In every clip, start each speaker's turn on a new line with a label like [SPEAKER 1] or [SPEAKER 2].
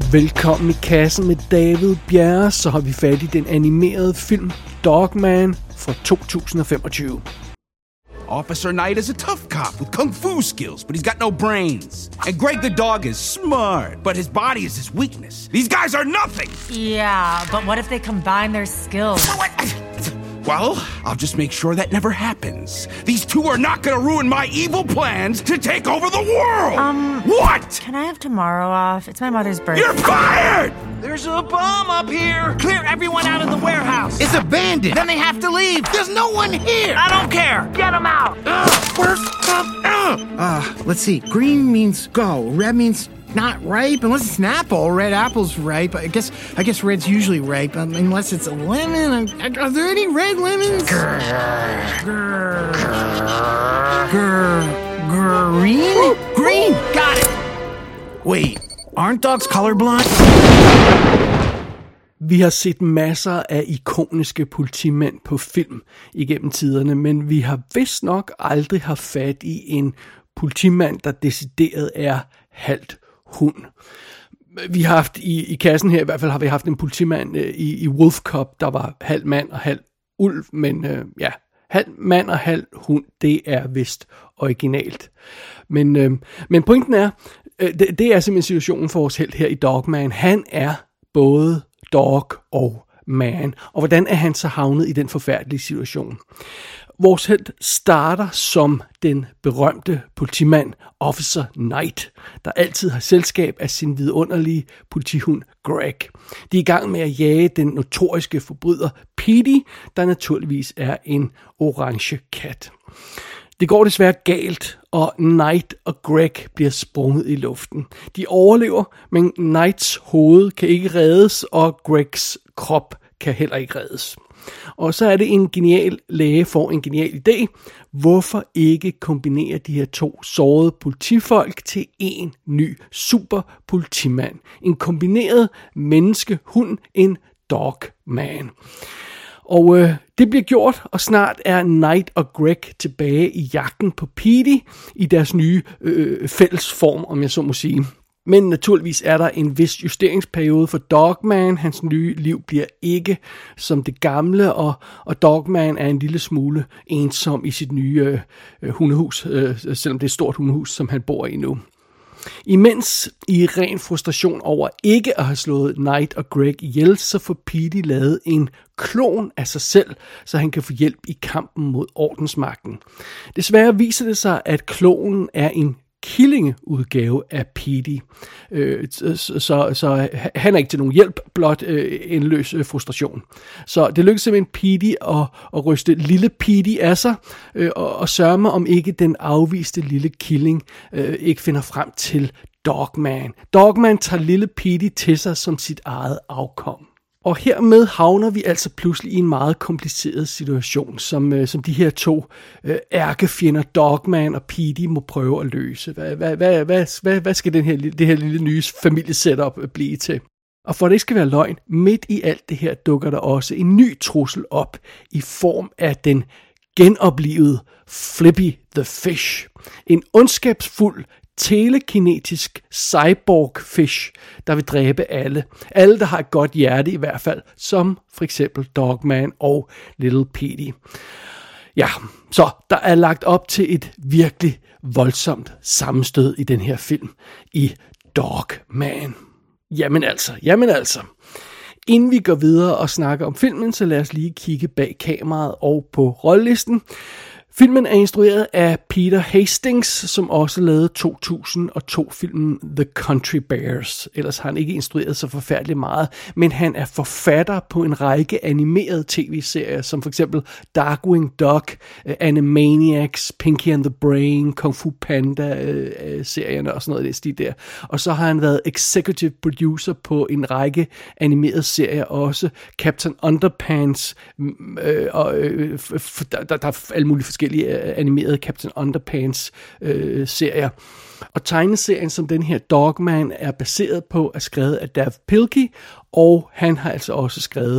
[SPEAKER 1] Velkommen i kassen med David Bjerre, så har vi fat i den animerede film Dogman fra 2025.
[SPEAKER 2] Officer Knight is a tough cop with kung fu skills, but he's got no brains. And Greg the dog is smart, but his body is his weakness. These guys are nothing!
[SPEAKER 3] Yeah, but what if they combine their skills?
[SPEAKER 2] Well, I'll just make sure that never happens. These two are not gonna ruin my evil plans to take over the world! What?
[SPEAKER 3] Can I have tomorrow off? It's my mother's birthday.
[SPEAKER 2] You're fired!
[SPEAKER 4] There's a bomb up here!
[SPEAKER 5] Clear everyone out of the warehouse!
[SPEAKER 4] It's abandoned!
[SPEAKER 5] Then they have to leave!
[SPEAKER 4] There's no one here!
[SPEAKER 5] I don't care! Get them out!
[SPEAKER 4] Let's see. Green means go. Red means not ripe. Unless it's an apple. Red apple's ripe. I guess red's usually ripe. Unless it's a lemon. Are there any red lemons? Green? Green! Got it! Wait, aren't dogs colorblind?
[SPEAKER 1] Vi har set masser af ikoniske politimænd på film igennem tiderne, men vi har vist nok aldrig haft fat i en politimand, der decideret er halvt hund. Vi har haft i kassen her, i hvert fald har vi haft en politimand i Wolf Cop, der var halv mand og halv ulv, men halv mand og halv hund, det er vist originalt. Men pointen er, det er simpelthen situationen for vores helt her i Dogman. Han er både dog og man. Og hvordan er han så havnet i den forfærdelige situation? Vores helt starter som den berømte politimand Officer Knight, der altid har selskab af sin vidunderlige politihund Greg. De er i gang med at jage den notoriske forbryder Petey, der naturligvis er en orange kat. Det går desværre galt, og Knight og Greg bliver sprunget i luften. De overlever, men Knights hoved kan ikke reddes, og Gregs krop kan heller ikke reddes. Og så er det en genial læge får en genial idé. Hvorfor ikke kombinere de her to sårede politifolk til en ny superpolitimand? En kombineret menneske-hund, en dogman. Og det bliver gjort, og snart er Knight og Greg tilbage i jagten på Petey i deres nye fælles form, om jeg så må sige. Men naturligvis er der en vis justeringsperiode for Dogman. Hans nye liv bliver ikke som det gamle, og Dogman er en lille smule ensom i sit nye hundehus, selvom det er et stort hundehus, som han bor i nu. Imens i ren frustration over ikke at have slået Knight og Greg ihjel, så får Petey lavet en klon af sig selv, så han kan få hjælp i kampen mod ordensmagten. Desværre viser det sig, at klonen er en killingeudgave af Petey. Så han er ikke til nogen hjælp, blot endeløs frustration. Så det lykkes simpelthen Petey at ryste lille Petey af sig, og sørge mig, om ikke den afviste lille killing ikke finder frem til Dogman. Dogman tager lille Petey til sig som sit eget afkom. Og hermed havner vi altså pludselig i en meget kompliceret situation, som de her to ærkefjender, Dogman og Petey, må prøve at løse. Hvad skal det her lille nye familiesetup blive til? Og for at det ikke skal være løgn, midt i alt det her dukker der også en ny trussel op i form af den genoplivede Flippy the Fish. En ondskabsfuld telekinetisk cyborg fish, der vil dræbe alle. Alle, der har et godt hjerte i hvert fald, som for eksempel Dogman og Little Petey. Ja, så der er lagt op til et virkelig voldsomt sammenstød i den her film i Dogman. Jamen altså. Inden vi går videre og snakker om filmen, så lad os lige kigge bag kameraet og på rollelisten. Filmen er instrueret af Peter Hastings, som også lavede 2002-filmen The Country Bears. Ellers har han ikke instrueret så forfærdeligt meget, men han er forfatter på en række animerede tv-serier, som for eksempel Darkwing Duck, Animaniacs, Pinky and the Brain, Kung Fu Panda-serierne og sådan noget i det stil der. Og så har han været executive producer på en række animerede serier også, Captain Underpants, og der er alle mulige forskellige animerede Captain Underpants serier. Og tegneserien, som den her Dogman er baseret på, er skrevet af Dav Pilkey, og han har altså også skrevet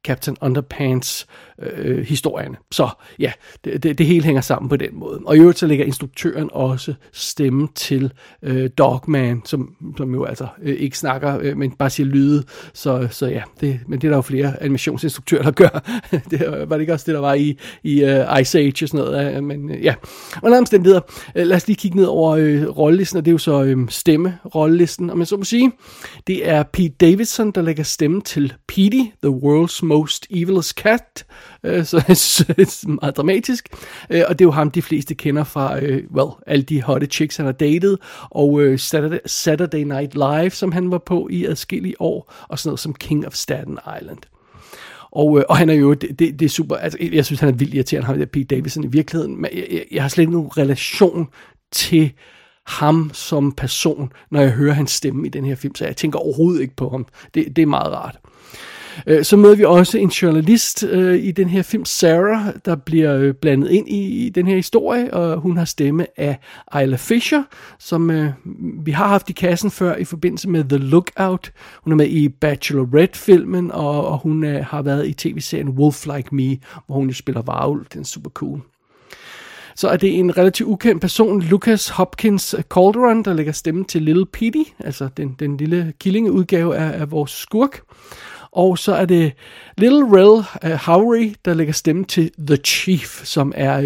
[SPEAKER 1] Captain Underpants historierne. Så ja, det hele hænger sammen på den måde. Og i øvrigt så lægger instruktøren også stemme til Dogman, som jo altså ikke snakker, men bare siger lyde. Så ja, men det er der jo flere animationsinstruktører, der gør. Det var det ikke også det, der var i Ice Age og sådan noget. Men ja, under omstændigheder, lad os lige kigge ned over rollelisten, og det er jo så stemme-rollelisten, om man så må sige. Det er Pete Davidson, der lægger stemme til Petey, the world's most evilest cat, så meget dramatisk, og det er jo ham, de fleste kender fra, alle de hotte chicks, han har datet, og Saturday Night Live, som han var på i adskillige år, og sådan noget som King of Staten Island. Og han er jo, det er super, altså jeg synes, han er vildt irriterende, ham der Pete Davidson i virkeligheden, men jeg har slet ikke nogen relation til ham som person, når jeg hører hans stemme i den her film, så jeg tænker overhovedet ikke på ham. Det er meget rart. Så møder vi også en journalist i den her film, Sarah, der bliver blandet ind i den her historie, og hun har stemme af Isla Fisher, som vi har haft i kassen før i forbindelse med The Lookout. Hun er med i Bachelorette-filmen, og hun har været i tv-serien Wolf Like Me, hvor hun jo spiller varulv. Den er super cool. Så er det en relativt ukendt person, Lucas Hopkins Calderon, der lægger stemme til Little Petey, altså den lille killingeudgave af vores skurk. Og så er det Little Rel Howery, der lægger stemme til The Chief, som er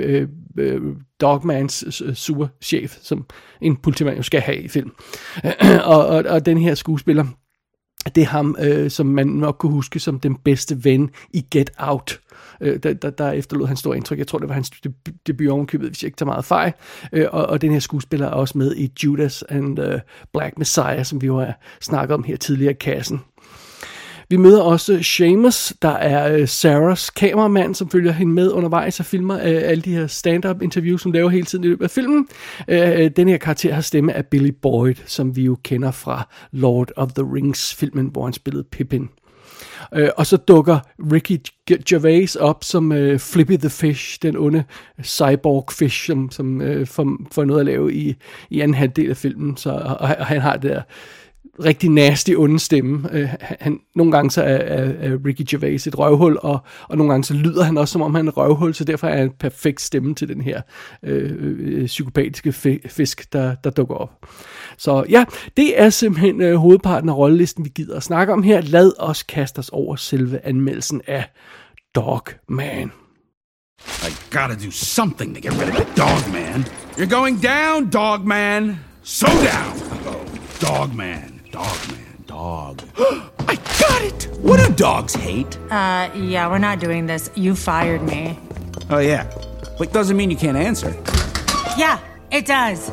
[SPEAKER 1] Dogmans superchef, som en politimand jo skal have i film. og den her skuespiller, det er ham, som man nok kunne huske som den bedste ven i Get Out. Der efterlod han stor indtryk. Jeg tror, det var hans debut ovenkøbet, hvis jeg ikke tager meget fejl. Og den her skuespiller er også med i Judas and Black Messiah, som vi jo har snakket om her tidligere i kassen. Vi møder også Seamus, der er Sarahs kameramand, som følger hende med undervejs og filmer alle de her stand-up interviews, som laver hele tiden i løbet af filmen. Den her karakter har stemme af Billy Boyd, som vi jo kender fra Lord of the Rings-filmen, hvor han spillede Pippin. Og så dukker Ricky Gervais op som Flippy the Fish, den onde cyborg fish, som får noget at lave i anden halvdel af filmen. Og han har det der rigtig nasty onde stemme. Nogle gange så er Ricky Gervais et røvhul, og nogle gange så lyder han også, som om han er et røvhul, så derfor er han en perfekt stemme til den her psykopatiske fisk, der dukker op. Så ja, det er simpelthen hovedparten af rollelisten, vi gider at snakke om her. Lad os kaste os over selve anmeldelsen af Dogman.
[SPEAKER 2] I gotta do something to get rid of the Dogman. You're going down, Dogman. So down. Dogman. Dog. I got it! What do dogs hate?
[SPEAKER 3] Yeah, we're not doing this. You fired me.
[SPEAKER 2] Oh, yeah. But doesn't mean you can't answer.
[SPEAKER 3] Yeah, it does.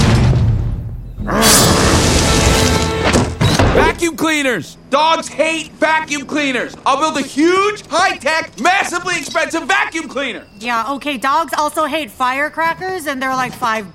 [SPEAKER 2] Vacuum cleaners! Dogs hate vacuum cleaners! I'll build a huge, high-tech, massively expensive vacuum cleaner!
[SPEAKER 3] Yeah, okay, dogs also hate firecrackers, and they're like $5.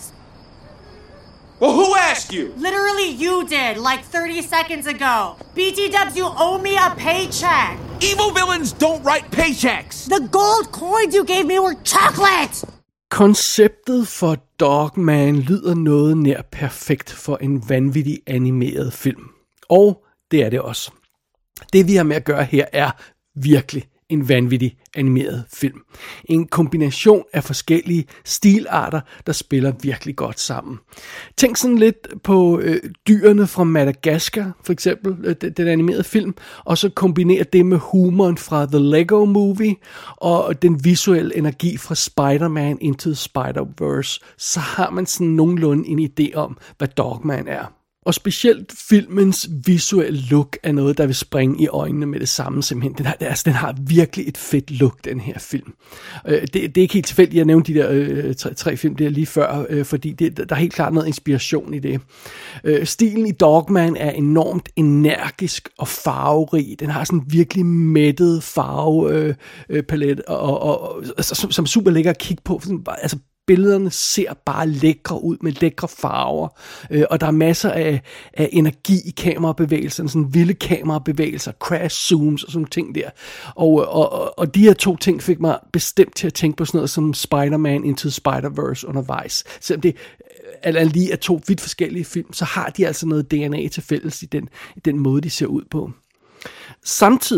[SPEAKER 2] Well, who asked you?
[SPEAKER 3] Literally, you did, like 30 seconds ago. BT-dubs, you owe me a paycheck.
[SPEAKER 2] Evil villains don't write paychecks.
[SPEAKER 3] The gold coins you gave me were chocolate.
[SPEAKER 1] Konceptet for Dogman lyder noget nær perfekt for en vanvittig animeret film. Og det er det også. Det vi har med at gøre her er virkelig en vanvittig animeret film. En kombination af forskellige stilarter, der spiller virkelig godt sammen. Tænk sådan lidt på dyrene fra Madagascar, for eksempel, den animerede film, og så kombinere det med humoren fra The Lego Movie, og den visuelle energi fra Spider-Man Into the Spider-Verse, så har man sådan nogenlunde en idé om, hvad Dogman er. Og specielt filmens visuelle look er noget, der vil springe i øjnene med det samme simpelthen. Den har virkelig et fedt look, den her film. Det er ikke helt tilfældigt, jeg nævnte de der tre film der lige før, fordi der er helt klart noget inspiration i det. Stilen i Dogman er enormt energisk og farverig. Den har sådan en virkelig mættet farvepalet, som super lækker at kigge på. Altså, billederne ser bare lækre ud med lækre farver, og der er masser af energi i kamerabevægelserne, sådan vilde kamerabevægelser, crash zooms og sådan ting der. Og de her to ting fik mig bestemt til at tænke på sådan noget som Spider-Man Into the Spider-Verse undervejs. Selvom det lige er to vidt forskellige film, så har de altså noget DNA til fælles i den måde, de ser ud på. Samtidig,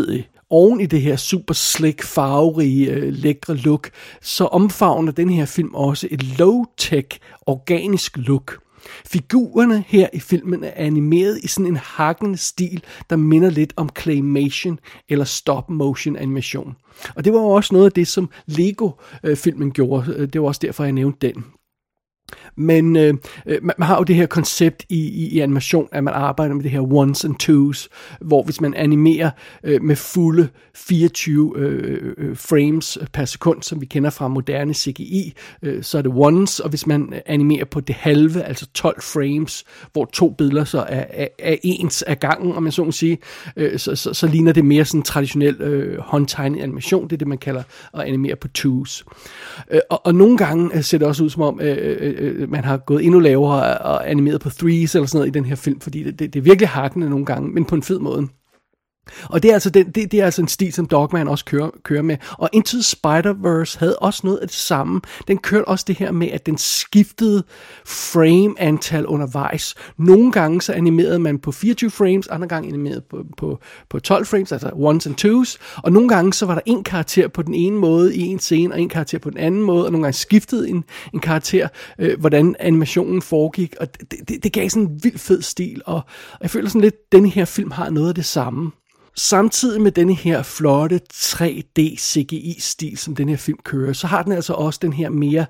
[SPEAKER 1] oven i det her super slick, farverige, lækre look, så omfavner den her film også et low-tech, organisk look. Figurerne her i filmen er animeret i sådan en hakkende stil, der minder lidt om claymation eller stop-motion animation. Og det var jo også noget af det, som Lego-filmen gjorde. Det var også derfor, jeg nævnte den. Men man har jo det her koncept i animation, at man arbejder med det her ones and twos, hvor hvis man animerer med fulde 24 frames per sekund, som vi kender fra moderne CGI, så er det ones, og hvis man animerer på det halve, altså 12 frames, hvor 2 billeder så er ens af gangen, om man så må sige, så ligner det mere sådan traditionel håndtegnet animation. Det er det, man kalder at animere på twos. Og nogle gange ser det også ud som om, man har gået endnu lavere og animeret på threes eller sådan noget i den her film, fordi det er virkelig hakkende nogle gange, men på en fed måde. Og det er altså, det er altså en stil, som Dogman også kører med. Og Into the Spider-Verse havde også noget af det samme. Den kørte også det her med, at den skiftede frame-antal undervejs. Nogle gange så animerede man på 24 frames, andre gange animerede på 12 frames, altså ones and twos. Og nogle gange så var der en karakter på den ene måde i en scene, og en karakter på den anden måde, og nogle gange skiftede en karakter, hvordan animationen foregik. Og det gav sådan en vild fed stil, og jeg føler sådan lidt, at denne her film har noget af det samme. Samtidig med denne her flotte 3D CGI-stil, som den her film kører, så har den altså også den her mere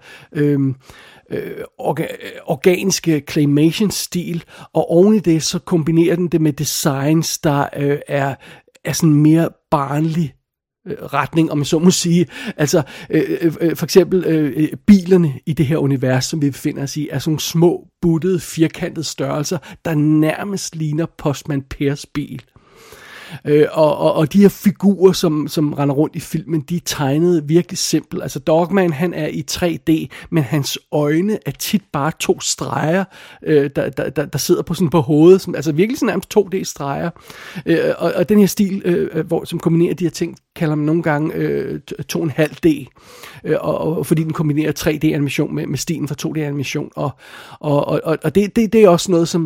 [SPEAKER 1] organiske claymation-stil, og oven i det, så kombinerer den det med designs, der er sådan mere barnlig retning, om man så må sige. Altså, for eksempel bilerne i det her univers, som vi befinder os i, er sådan små, buttede, firkantede størrelser, der nærmest ligner Postman Pers bil. Og de her figurer, som render rundt i filmen, de er tegnet virkelig simpelt. Altså Dogman, han er i 3D, men hans øjne er tit bare 2 streger, der sidder på hovedet, altså virkelig sådan nærmest 2D-streger. Og den her stil, som kombinerer de her ting, kalder man nogle gange 2,5D, og fordi den kombinerer 3D-animation med stilen fra 2D-animation, og det er også noget,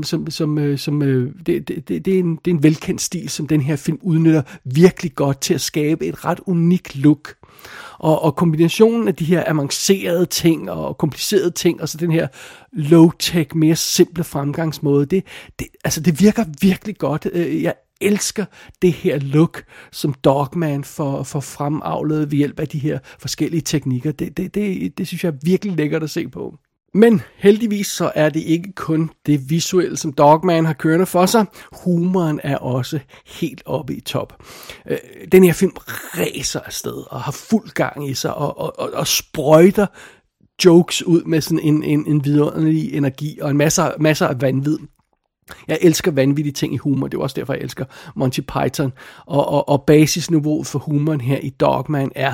[SPEAKER 1] det er en velkendt stil, som den her film udnytter virkelig godt til at skabe et ret unikt look. Og kombinationen af de her avancerede ting og komplicerede ting, og så den her low-tech, mere simple fremgangsmåde, det virker virkelig godt. Jeg elsker det her look, som Dogman får fremavlet ved hjælp af de her forskellige teknikker. Det synes jeg er virkelig lækkert at se på. Men heldigvis så er det ikke kun det visuelle, som Dogman har kørende for sig. Humoren er også helt oppe i top. Den her film ræser afsted og har fuld gang i sig og sprøjter jokes ud med sådan en vidunderlig energi og en masser af vanvid. Jeg elsker vanvittige ting i humor, det er også derfor, jeg elsker Monty Python. Og basisniveauet for humoren her i Dogman er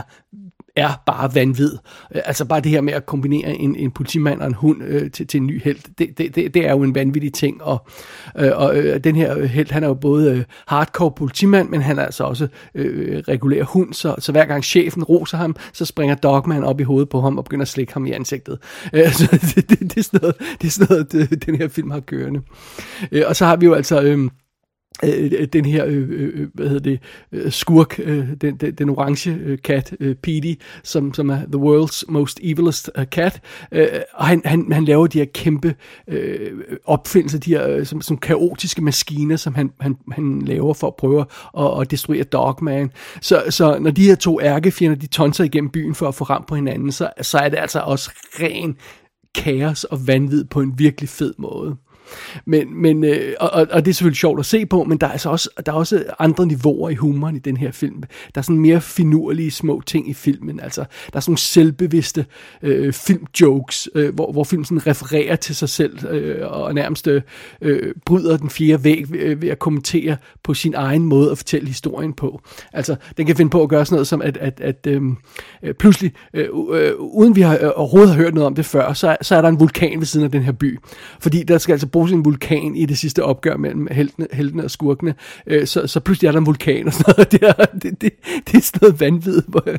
[SPEAKER 1] bare vanvid. Altså bare det her med at kombinere en politimand og en hund til en ny helt, det er jo en vanvittig ting. Og den her helt, han er jo både hardcore politimand, men han er altså også regulær hund, så hver gang chefen roser ham, så springer Dogman op i hovedet på ham og begynder at slikke ham i ansigtet. Så det er sådan noget, den her film har kørende. Og så har vi jo altså den her skurk, den orange kat, Petey, som er the world's most evilest cat, og han laver de her kæmpe opfindelser, de her som kaotiske maskiner, som han laver for at prøve at destruere Dogman. Så når de her 2 ærkefjender, de tonser igennem byen for at få ram på hinanden, så er det altså også ren kaos og vanvid på en virkelig fed måde. Men det er selvfølgelig sjovt at se på, men der er også andre niveauer i humoren i den her film. Der er sådan mere finurlige små ting i filmen. Altså, der er sådan nogle selvbevidste filmjokes, hvor filmen sådan refererer til sig selv og nærmest bryder den fjerde væg ved at kommentere på sin egen måde at fortælle historien på. Altså, den kan finde på at gøre sådan noget som, at pludselig, uden vi overhovedet har hørt noget om det før, så er der en vulkan ved siden af den her by. Fordi der skal altså bruges en vulkan i det sidste opgør mellem heltene og skurkene, så pludselig er der en vulkan og sådan noget. Det er sådan noget vanvid,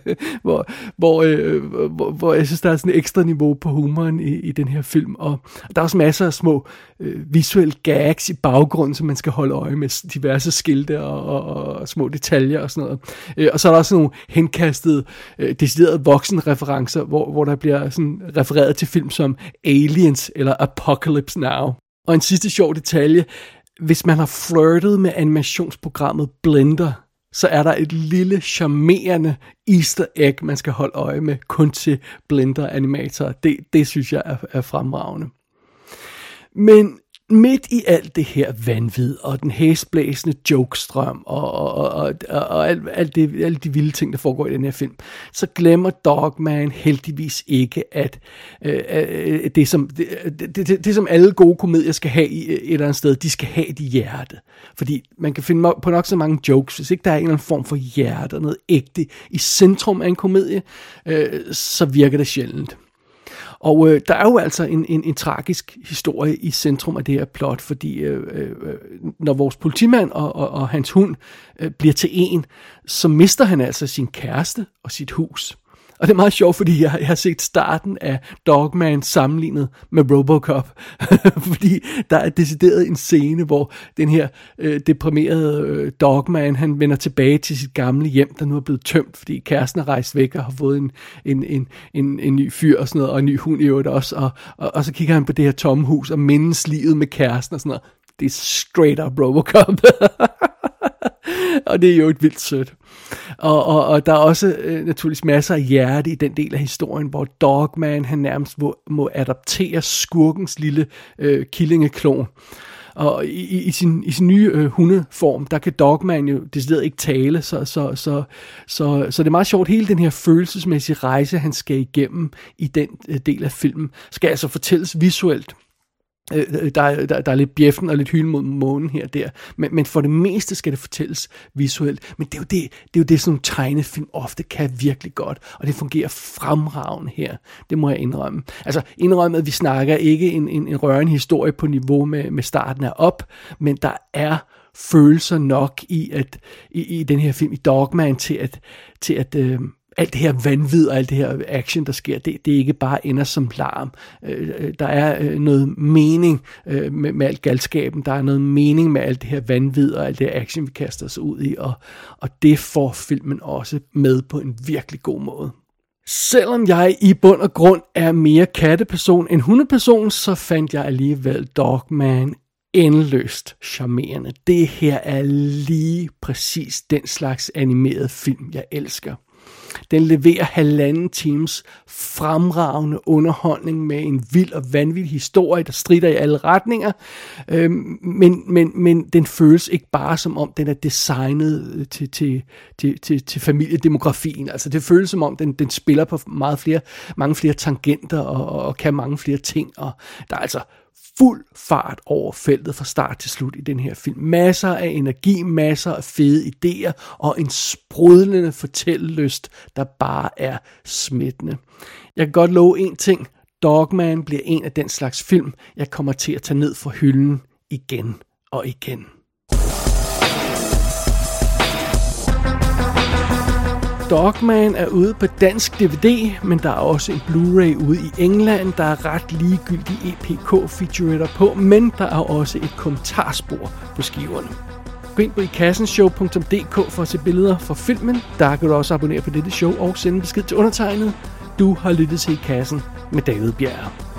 [SPEAKER 1] hvor jeg synes, der er sådan et ekstra niveau på humoren i den her film, og der er også masser af små visuelle gags i baggrunden, som man skal holde øje med, diverse skilte og små detaljer og sådan noget. Og så er der også nogle henkastede, deciderede voksenreferencer, hvor der bliver sådan refereret til film som Aliens eller Apocalypse Now. Og en sidste sjov detalje, hvis man har flirtet med animationsprogrammet Blender, så er der et lille charmerende easter egg, man skal holde øje med, kun til Blender-animatorer. Det synes jeg er fremragende. Men midt i alt det her vanvid, og den hæsblæsende jokestrøm, og alle de vilde ting, der foregår i den her film, så glemmer Dogman heldigvis ikke, at det som alle gode komedier skal have et eller andet sted, de skal have et hjerte. Fordi man kan finde på nok så mange jokes, hvis ikke der er en eller anden form for hjerte, noget ægte i centrum af en komedie, så virker det sjældent. Og der er jo altså en tragisk historie i centrum af det her plot, fordi når vores politimand og hans hund bliver til en, så mister han altså sin kæreste og sit hus. Og det er meget sjovt, fordi jeg har set starten af Dogman sammenlignet med RoboCop. Fordi der er decideret en scene, hvor den her deprimerede Dogman, han vender tilbage til sit gamle hjem, der nu er blevet tømt, fordi kæresten er rejst væk og har fået en ny fyr og sådan noget, og en ny hund i øvrigt også. Og så kigger han på det her tomme hus og mindes livet med kæresten og sådan noget. Det er straight up RoboCop. Og det er jo et vildt sødt. Og der er også naturligvis masser af hjerte i den del af historien, hvor Dogman han nærmest må adoptere skurkens lille killingeklon. Og i sin nye hundeform, der kan Dogman jo decideret ikke tale, så det er meget sjovt. Hele den her følelsesmæssige rejse, han skal igennem i den del af filmen, skal altså fortælles visuelt. Der er lidt bjæffen og lidt hyl mod månen her og der, men for det meste skal det fortælles visuelt. Men det er jo det sådan nogle tegnefilm ofte kan virkelig godt, og det fungerer fremragende her. Det må jeg indrømme. Altså indrømme, at vi snakker ikke en rørende historie på niveau med starten af Op, men der er følelser nok i den her film, i Dogman, til at alt det her vanvid og alt det her action, der sker, det ikke bare ender som larm. Der er noget mening med alt galskaben. Der er noget mening med alt det her vanvid og alt det her action, vi kaster os ud i. Og det får filmen også med på en virkelig god måde. Selvom jeg i bund og grund er mere katteperson end hundeperson, så fandt jeg alligevel Dogman endeløst charmerende. Det her er lige præcis den slags animerede film, jeg elsker. Den leverer 1,5 times fremragende underholdning med en vild og vanvittig historie, der strider i alle retninger, men den føles ikke bare som om, den er designet til familiedemografien. Altså det føles som om, den spiller på mange flere tangenter og kan mange flere ting, og der er altså fuld fart over feltet fra start til slut i den her film. Masser af energi, masser af fede idéer og en sprudlende fortællelyst, der bare er smittende. Jeg kan godt love en ting. Dogman bliver en af den slags film, jeg kommer til at tage ned fra hylden igen og igen. Dogman er ude på dansk DVD, men der er også en Blu-ray ude i England. Der er ret ligegyldige EPK-featuretter på, men der er også et kommentarspor på skiverne. Gå ind på ikassenshow.dk for at se billeder fra filmen. Der kan du også abonnere på dette show og sende besked til undertegnet. Du har lyttet til I Kassen med David Bjerre.